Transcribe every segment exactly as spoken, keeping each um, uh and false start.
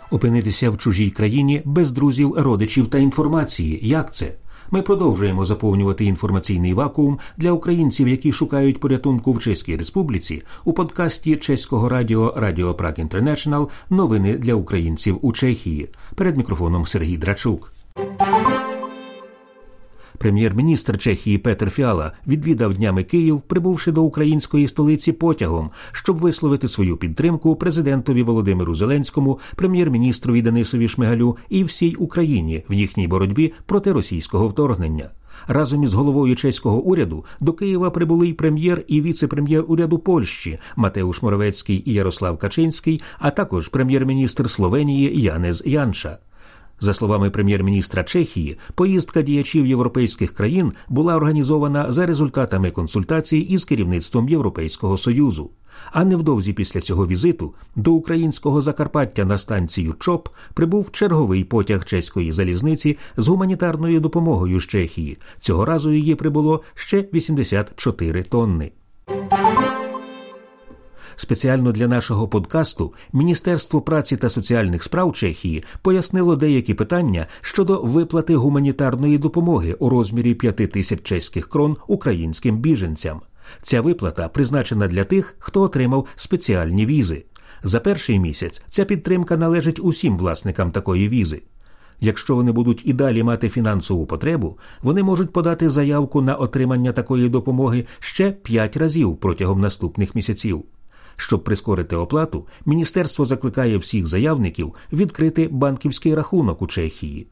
Опинитися в чужій країні без друзів, родичів та інформації. Як це? Ми продовжуємо заповнювати інформаційний вакуум для українців, які шукають порятунку в Чеській Республіці, у подкасті чеського радіо «Радіо Праг Інтернешнл» «Новини для українців у Чехії». Перед мікрофоном Сергій Драчук. Прем'єр-міністр Чехії Петр Фіала відвідав днями Київ, прибувши до української столиці потягом, щоб висловити свою підтримку президентові Володимиру Зеленському, прем'єр-міністрові Денисові Шмигалю і всій Україні в їхній боротьбі проти російського вторгнення. Разом із головою чеського уряду до Києва прибули й прем'єр і віце-прем'єр уряду Польщі Матеуш Моровецький і Ярослав Качинський, а також прем'єр-міністр Словенії Янез Янша. За словами прем'єр-міністра Чехії, поїздка діячів європейських країн була організована за результатами консультацій із керівництвом Європейського Союзу. А невдовзі після цього візиту до українського Закарпаття на станцію ЧОП прибув черговий потяг чеської залізниці з гуманітарною допомогою з Чехії. Цього разу її прибуло ще вісімдесят чотири тонни. Спеціально для нашого подкасту Міністерство праці та соціальних справ Чехії пояснило деякі питання щодо виплати гуманітарної допомоги у розмірі п'яти тисяч чеських крон українським біженцям. Ця виплата призначена для тих, хто отримав спеціальні візи. За перший місяць ця підтримка належить усім власникам такої візи. Якщо вони будуть і далі мати фінансову потребу, вони можуть подати заявку на отримання такої допомоги ще п'ять разів протягом наступних місяців. Щоб прискорити оплату, міністерство закликає всіх заявників відкрити банківський рахунок у Чехії.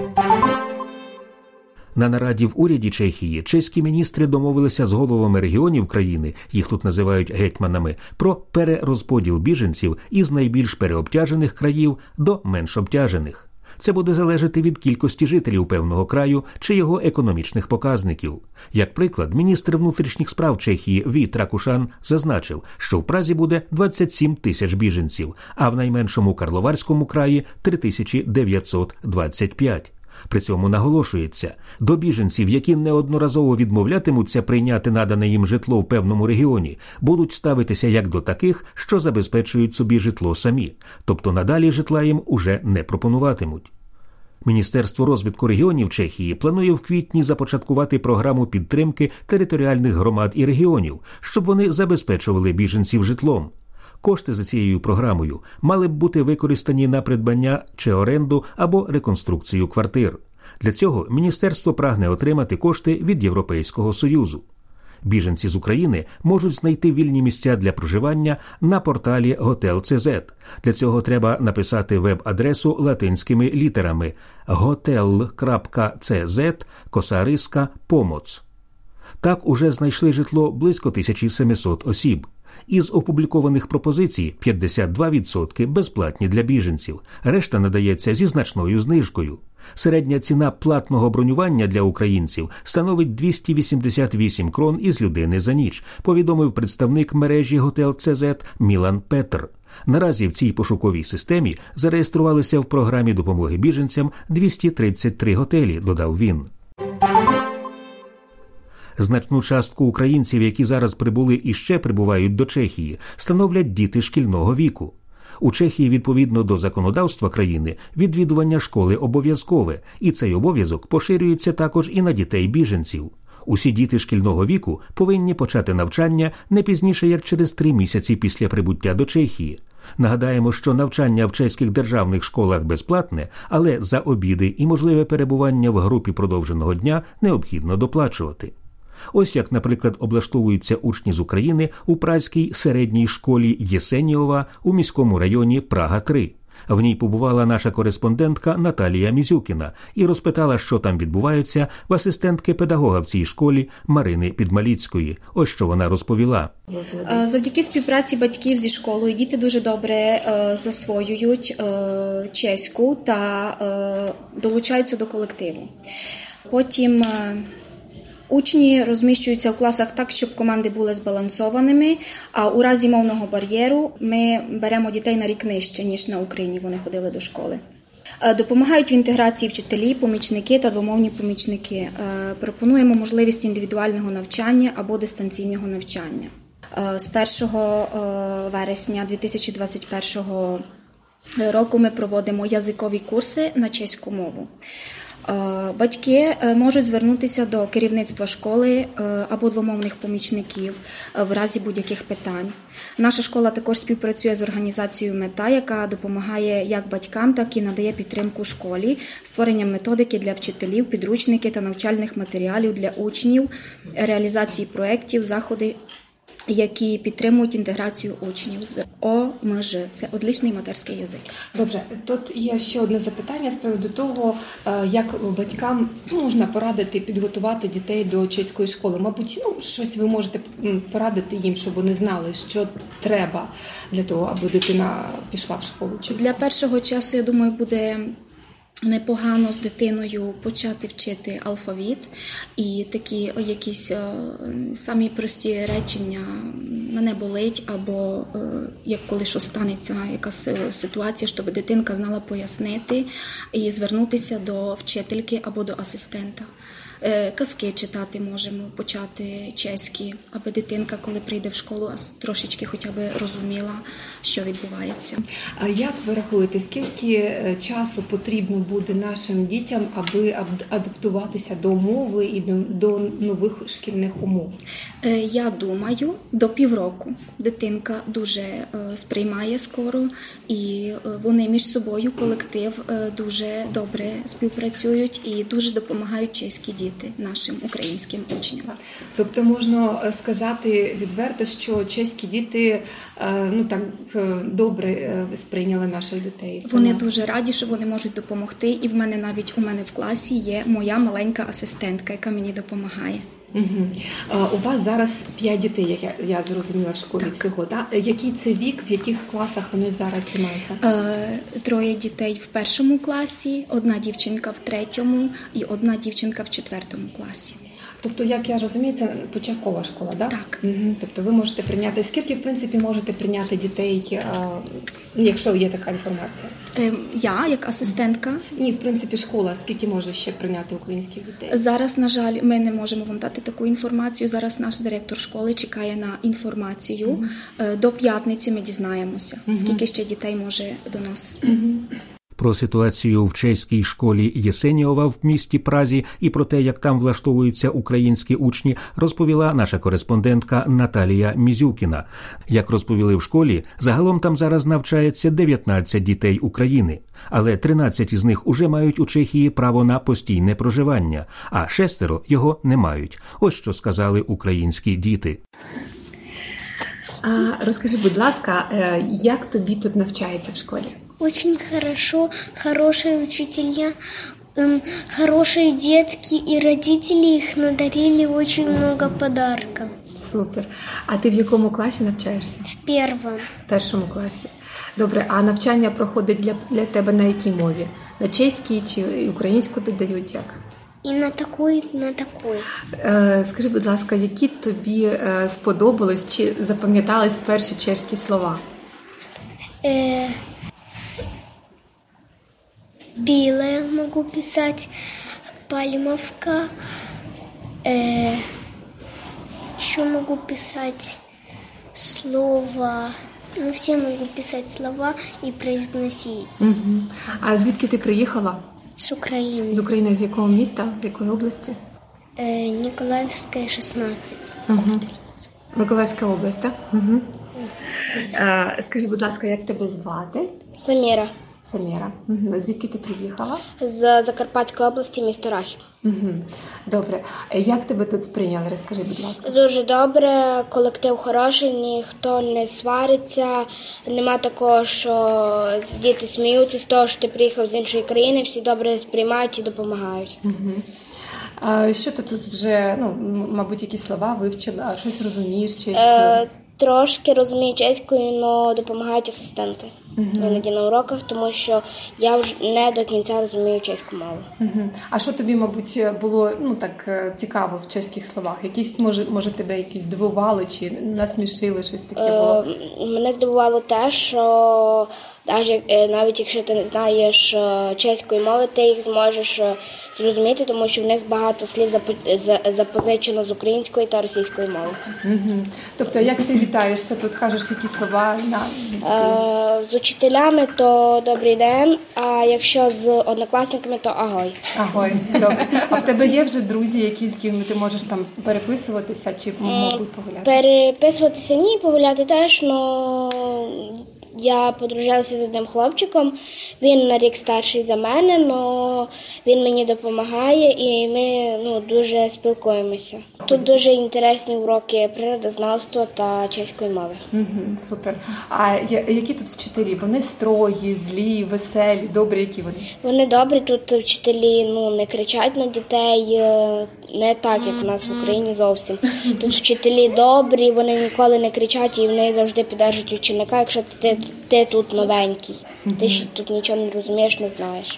На нараді в уряді Чехії чеські міністри домовилися з головами регіонів країни, їх тут називають гетьманами, про перерозподіл біженців із найбільш переобтяжених країв до менш обтяжених. Це буде залежати від кількості жителів певного краю чи його економічних показників. Як приклад, міністр внутрішніх справ Чехії Віт Ракушан зазначив, що в Празі буде двадцять сім тисяч біженців, а в найменшому Карловарському краї – три тисячі дев'ятсот двадцять п'ять. При цьому наголошується, до біженців, які неодноразово відмовлятимуться прийняти надане їм житло в певному регіоні, будуть ставитися як до таких, що забезпечують собі житло самі, тобто надалі житла їм уже не пропонуватимуть. Міністерство розвитку регіонів Чехії планує в квітні започаткувати програму підтримки територіальних громад і регіонів, щоб вони забезпечували біженців житлом. Кошти за цією програмою мали б бути використані на придбання чи оренду або реконструкцію квартир. Для цього міністерство прагне отримати кошти від Європейського Союзу. Біженці з України можуть знайти вільні місця для проживання на порталі готел точка це зет. Для цього треба написати веб-адресу латинськими літерами готел крапка це зет косариска помоц. Так уже знайшли житло близько тисяча сімсот осіб. Із опублікованих пропозицій п'ятдесят два відсотки безплатні для біженців, решта надається зі значною знижкою. Середня ціна платного бронювання для українців становить двісті вісімдесят вісім крон із людини за ніч, повідомив представник мережі готел точка це зет Мілан Петр. Наразі в цій пошуковій системі зареєструвалися в програмі допомоги біженцям двісті тридцять три готелі, додав він. Значну частку українців, які зараз прибули і ще прибувають до Чехії, становлять діти шкільного віку. У Чехії, відповідно до законодавства країни, відвідування школи обов'язкове, і цей обов'язок поширюється також і на дітей-біженців. Усі діти шкільного віку повинні почати навчання не пізніше, як через три місяці після прибуття до Чехії. Нагадаємо, що навчання в чеських державних школах безплатне, але за обіди і можливе перебування в групі продовженого дня необхідно доплачувати. Ось як, наприклад, облаштовуються учні з України у празькій середній школі Єсеніова у міському районі Прага три. В ній побувала наша кореспондентка Наталія Мізюкіна і розпитала, що там відбувається, в асистентки педагога в цій школі Марини Підмаліцької. Ось що вона розповіла. Завдяки співпраці батьків зі школою діти дуже добре засвоюють чеську та долучаються до колективу. Потім учні розміщуються в класах так, щоб команди були збалансованими, а у разі мовного бар'єру ми беремо дітей на рік нижче, ніж на Україні вони ходили до школи. Допомагають в інтеграції вчителі, помічники та двомовні помічники. Пропонуємо можливість індивідуального навчання або дистанційного навчання. З першого вересня дві тисячі двадцять першого року ми проводимо язикові курси на чеську мову. Батьки можуть звернутися до керівництва школи або двомовних помічників в разі будь-яких питань. Наша школа також співпрацює з організацією «Мета», яка допомагає як батькам, так і надає підтримку школі, створенням методики для вчителів, підручники та навчальних матеріалів для учнів, реалізації проєктів, заходи, які підтримують інтеграцію учнів з О М Ж. Це одличний матерський язик. Добре, тут є ще одне запитання з приводу того, як батькам можна порадити підготувати дітей до чеської школи. Мабуть, ну, щось ви можете порадити їм, щоб вони знали, що треба для того, аби дитина пішла в школу чеську. Для першого часу, я думаю, буде непогано з дитиною почати вчити алфавіт і такі о, якісь о, самі прості речення «мене болить» або о, як коли що станеться якась ситуація, щоб дитинка знала пояснити і звернутися до вчительки або до асистента. Казки читати можемо почати чеські, аби дитинка, коли прийде в школу, трошечки хоча б розуміла, що відбувається. А як ви рахуєте, скільки часу потрібно буде нашим дітям, аби адаптуватися до мови і до, до нових шкільних умов? Я думаю, до півроку дитинка дуже сприймає скоро, і вони між собою, колектив, дуже добре співпрацюють і дуже допомагають чеські діти нашим українським учням. Тобто можна сказати відверто, що чеські діти ну так добре сприйняли наших дітей. Вони дуже раді, що вони можуть допомогти, і в мене навіть у мене в класі є моя маленька асистентка, яка мені допомагає. Угу. У вас зараз п'ять дітей, як я, я зрозуміла, в школі так. Всього. Так? Який це вік, в яких класах вони зараз займаються? Е, троє дітей в першому класі, одна дівчинка в третьому і одна дівчинка в четвертому класі. Тобто, як я розумію, це початкова школа, да? Так? Угу. Тобто ви можете прийняти, скільки, в принципі, можете прийняти дітей, якщо є така інформація? Е, я, як асистентка? Ні, в принципі, школа, скільки може ще прийняти українських дітей? Зараз, на жаль, ми не можемо вам дати таку інформацію. Зараз наш директор школи чекає на інформацію. Угу. До п'ятниці ми дізнаємося, угу. скільки ще дітей може до нас. Угу. Про ситуацію в чеській школі Єсеніова в місті Празі і про те, як там влаштовуються українські учні, розповіла наша кореспондентка Наталія Мізюкіна. Як розповіли в школі, загалом там зараз навчається дев'ятнадцять дітей України, але тринадцять із них уже мають у Чехії право на постійне проживання, а шестеро його не мають. Ось що сказали українські діти. А розкажи, будь ласка, як тобі тут навчається в школі? Очень хорошо, хорошие учителя, эм, хорошие детки, и родители их надарили очень много подарков. Супер. А ти в якому класі навчаєшся? В первом. В першому класі. Добре, а навчання проходить для, для тебе на якій мові? На чеській чи українську додають як? І на таку, і на таку. Е, скажи, будь ласка, які тобі е, сподобались чи запам'ятались перші чеські слова? Е... Біле можу писати, пальмовка, е, що можу писати слова, ну всі можу писати слова і произносити. Угу. А звідки ти приїхала? З України. З України, з якого міста, з якої області? Е, Ніколаївська, шістнадцять. Угу. Миколаївська область, так? Угу. А, скажи, будь ласка, як тебе звати? Саміра. Саміра. Угу. Звідки ти приїхала? З Закарпатської області, місто Рахів. Угу. Добре. Як тебе тут сприйняли? Розкажи, будь ласка. Дуже добре, колектив хороший, ніхто не свариться. Нема такого, що діти сміються з того, що ти приїхав з іншої країни, всі добре сприймають і допомагають. Угу. А що ти тут вже, ну, мабуть, якісь слова вивчила, а щось розумієш чеською? Е, трошки розумію чеською, але допомагають асистенти. Uh-huh. Іноді на уроках, тому що я вже не до кінця розумію чеську мову. Uh-huh. А що тобі, мабуть, було ну так цікаво в чеських словах? Якісь, може, може тебе якісь здивували чи насмішили, щось таке було? Е, мене здивувало те, що навіть якщо ти не знаєш чеської мови, ти їх зможеш зрозуміти, тому що в них багато слів запозичено з української та російської мови. Угу. Тобто, як ти вітаєшся тут, кажеш які слова? Е, з учителями то добрий день, а якщо з однокласниками, то агой. Агой, добре. А в тебе є вже друзі, які, з ким ти можеш там переписуватися чи, мабуть, погуляти? Переписуватися ні, погуляти теж, але я подружилася з одним хлопчиком, він на рік старший за мене, але він мені допомагає і ми ну, дуже спілкуємося. Тут дуже інтересні уроки природознавства та чеської мови. Угу, супер. А які тут вчителі? Вони строї, злі, веселі, добрі, які вони? Вони добрі, тут вчителі ну, не кричать на дітей, не так, як у нас в Україні зовсім. Тут вчителі добрі, вони ніколи не кричать і вони завжди піддержують ученика, якщо ти, ти тут новенький. Mm-hmm. Ти ще тут нічого не розумієш, не знаєш.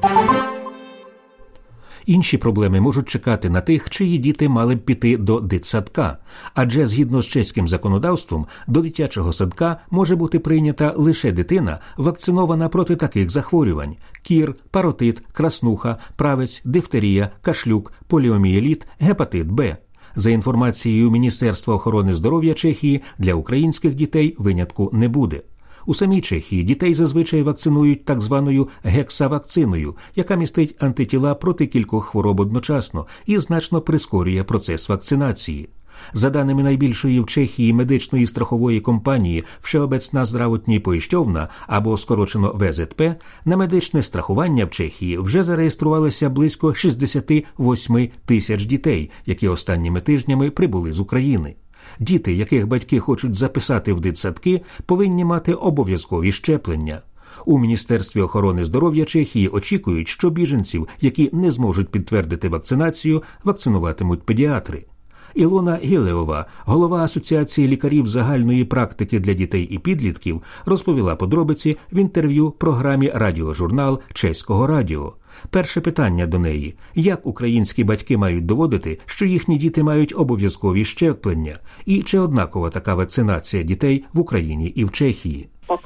Інші проблеми можуть чекати на тих, чиї діти мали б піти до дитсадка. Адже згідно з чеським законодавством, до дитячого садка може бути прийнята лише дитина, вакцинована проти таких захворювань – кір, паротит, краснуха, правець, дифтерія, кашлюк, поліомієліт, гепатит Б. За інформацією Міністерства охорони здоров'я Чехії, для українських дітей винятку не буде. У самій Чехії дітей зазвичай вакцинують так званою гексавакциною, яка містить антитіла проти кількох хвороб одночасно і значно прискорює процес вакцинації. За даними найбільшої в Чехії медичної страхової компанії Všeobecná zdravotní pojišťovna, або скорочено ве зет пе, на медичне страхування в Чехії вже зареєструвалося близько шістдесят вісім тисяч дітей, які останніми тижнями прибули з України. Діти, яких батьки хочуть записати в дитсадки, повинні мати обов'язкові щеплення. У Міністерстві охорони здоров'я Чехії очікують, що біженців, які не зможуть підтвердити вакцинацію, вакцинуватимуть педіатри. Ілона Гілеова, голова Асоціації лікарів загальної практики для дітей і підлітків, розповіла подробиці в інтерв'ю програмі «Радіожурнал» Чеського радіо. Перше питання до неї – як українські батьки мають доводити, що їхні діти мають обов'язкові щеплення? І чи однакова така вакцинація дітей в Україні і в Чехії?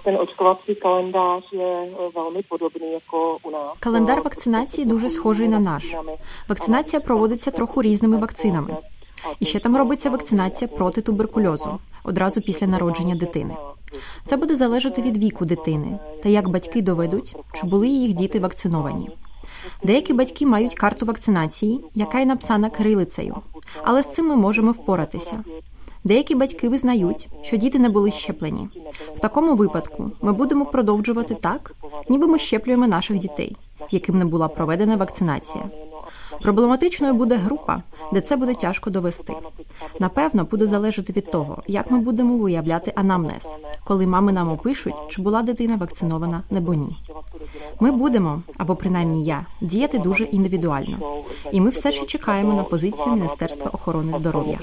Календар вакцинації дуже схожий на наш. Вакцинація проводиться трохи різними вакцинами. І ще там робиться вакцинація проти туберкульозу, одразу після народження дитини. Це буде залежати від віку дитини, та як батьки доведуть, чи були їх діти вакциновані. Деякі батьки мають карту вакцинації, яка є написана кирилицею, але з цим ми можемо впоратися. Деякі батьки визнають, що діти не були щеплені. В такому випадку ми будемо продовжувати так, ніби ми щеплюємо наших дітей, яким не була проведена вакцинація. Проблематичною буде група, де це буде тяжко довести. Напевно, буде залежати від того, як ми будемо виявляти анамнез, коли мами нам опишуть, чи була дитина вакцинована або ні. Ми будемо, або принаймні я, діяти дуже індивідуально. І ми все ще чекаємо на позицію Міністерства охорони здоров'я.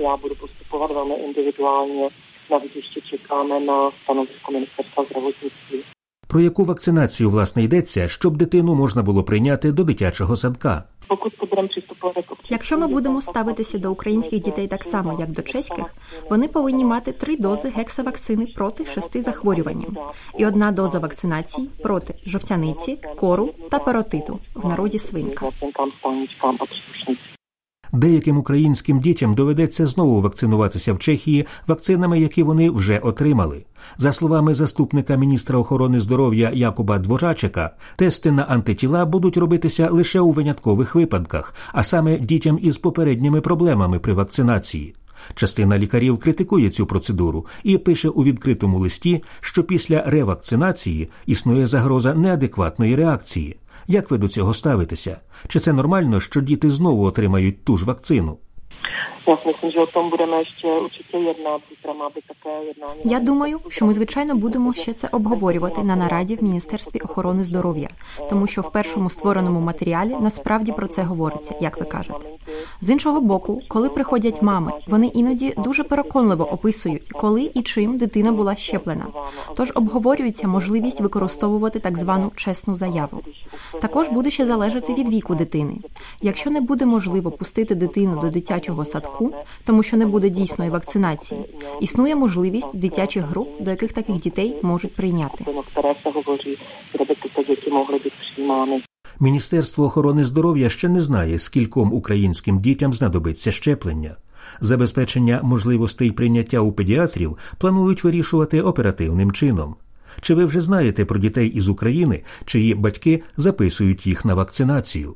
Про яку вакцинацію, власне, йдеться, щоб дитину можна було прийняти до дитячого садка? Якщо ми будемо ставитися до українських дітей так само, як до чеських, вони повинні мати три дози гексавакцини проти шести захворювань і одна доза вакцинації проти жовтяниці, кору та паротиту, в народі свинка. Деяким українським дітям доведеться знову вакцинуватися в Чехії вакцинами, які вони вже отримали. За словами заступника міністра охорони здоров'я Якуба Дворачика, тести на антитіла будуть робитися лише у виняткових випадках, а саме дітям із попередніми проблемами при вакцинації. Частина лікарів критикує цю процедуру і пише у відкритому листі, що після ревакцинації існує загроза неадекватної реакції. Як ви до цього ставитеся? Чи це нормально, що діти знову отримають ту ж вакцину? Я думаю, що ми, звичайно, будемо ще це обговорювати на нараді в Міністерстві охорони здоров'я, тому що в першому створеному матеріалі насправді про це говориться, як ви кажете. З іншого боку, коли приходять мами, вони іноді дуже переконливо описують, коли і чим дитина була щеплена. Тож обговорюється можливість використовувати так звану чесну заяву. Також буде ще залежати від віку дитини. Якщо не буде можливо пустити дитину до дитячого садку, садку, тому що не буде дійсної вакцинації, існує можливість дитячих груп, до яких таких дітей можуть прийняти. Міністерство охорони здоров'я ще не знає, скільком українським дітям знадобиться щеплення. Забезпечення можливостей прийняття у педіатрів планують вирішувати оперативним чином. Чи ви вже знаєте про дітей із України, чиї батьки записують їх на вакцинацію?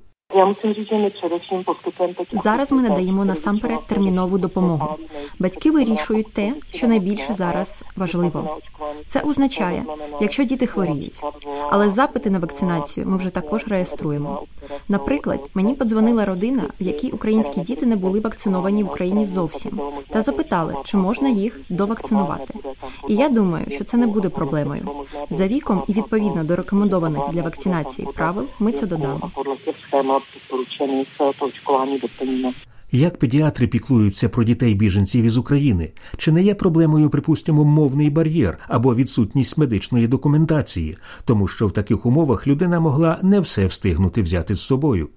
Зараз ми надаємо насамперед термінову допомогу. Батьки вирішують те, що найбільше зараз важливо. Це означає, якщо діти хворіють. Але запити на вакцинацію ми вже також реєструємо. Наприклад, мені подзвонила родина, в якій українські діти не були вакциновані в Україні зовсім, та запитали, чи можна їх довакцинувати. І я думаю, що це не буде проблемою. За віком і відповідно до рекомендованих для вакцинації правил ми це додамо. Як педіатри піклуються про дітей-біженців із України? Чи не є проблемою, припустимо, мовний бар'єр або відсутність медичної документації? Тому що в таких умовах людина могла не все встигнути взяти з собою.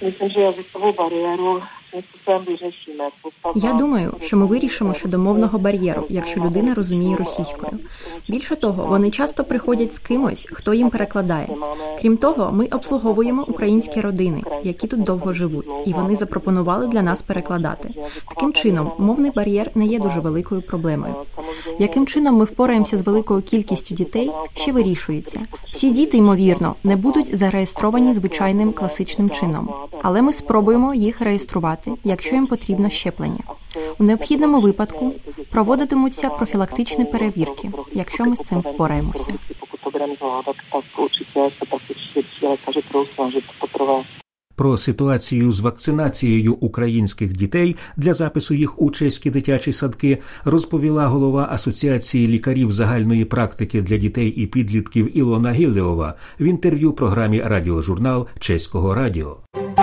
Я думаю, що ми вирішимо щодо мовного бар'єру, якщо людина розуміє російською. Більше того, вони часто приходять з кимось, хто їм перекладає. Крім того, ми обслуговуємо українські родини, які тут довго живуть, і вони запропонували для нас перекладати. Таким чином, мовний бар'єр не є дуже великою проблемою. Яким чином ми впораємося з великою кількістю дітей, ще вирішується. Всі діти, ймовірно, не будуть зареєстровані звичайним класичним чином, але ми спробуємо їх реєструвати, якщо їм потрібно щеплення. У необхідному випадку проводитимуться профілактичні перевірки, якщо ми з цим впораємося. Про ситуацію з вакцинацією українських дітей для запису їх у чеські дитячі садки розповіла голова Асоціації лікарів загальної практики для дітей і підлітків Ілона Гіллеова в інтерв'ю програмі «Радіожурнал» Чеського радіо.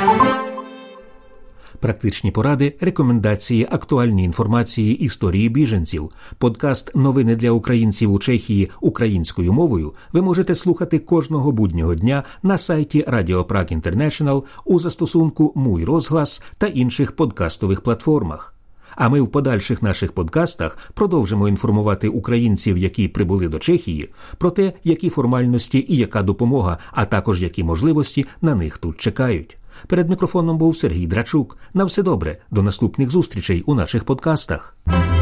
Практичні поради, рекомендації, актуальні інформації, історії біженців. Подкаст «Новини для українців у Чехії» українською мовою ви можете слухати кожного буднього дня на сайті Radio Prague International, у застосунку «Мій розглас» та інших подкастових платформах. А ми в подальших наших подкастах продовжимо інформувати українців, які прибули до Чехії, про те, які формальності і яка допомога, а також які можливості на них тут чекають. Перед мікрофоном був Сергій Драчук. На все добре. До наступних зустрічей у наших подкастах.